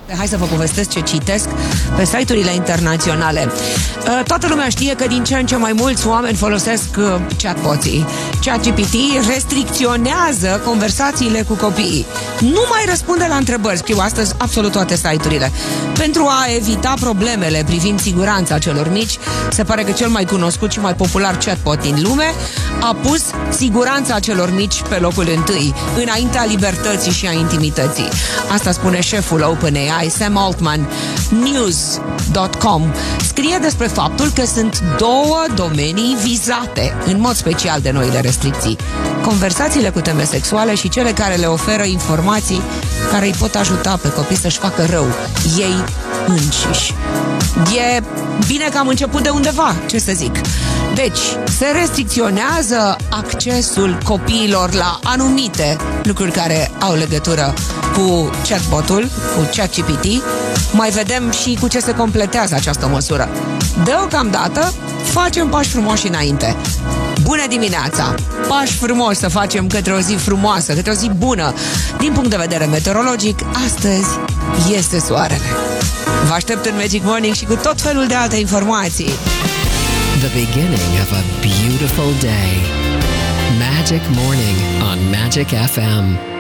Hai să vă povestesc ce citesc pe site-urile internaționale. Toată lumea știe că din ce în ce mai mulți oameni folosesc chatboții. ChatGPT restricționează conversațiile cu copiii. Nu mai răspunde la întrebări, scriu astăzi absolut toate site-urile. Pentru a evita problemele privind siguranța celor mici, se pare că cel mai cunoscut și mai popular chatbot din lume a pus siguranța celor mici pe locul întâi, înaintea libertății și a intimității. Asta spune șeful OpenAI, Sam Altman. News.com scrie despre faptul că sunt două domenii vizate în mod special de noile restricții: conversațiile cu teme sexuale și cele care le oferă informații care îi pot ajuta pe copii să-și facă rău ei înșiși. E bine că am început de undeva, ce să zic. Deci, se restricționează accesul copiilor la anumite lucruri care au legătură cu chatbotul, cu ChatGPT. Mai vedem și cu ce se completează această măsură. Deocamdată, facem pași frumoși înainte. Bună dimineața! Pași frumoși să facem către o zi frumoasă, către o zi bună. Din punct de vedere meteorologic, astăzi este soarele. Vă aștept în Magic Morning și cu tot felul de alte informații. The beginning of a beautiful day. Magic Morning on Magic FM.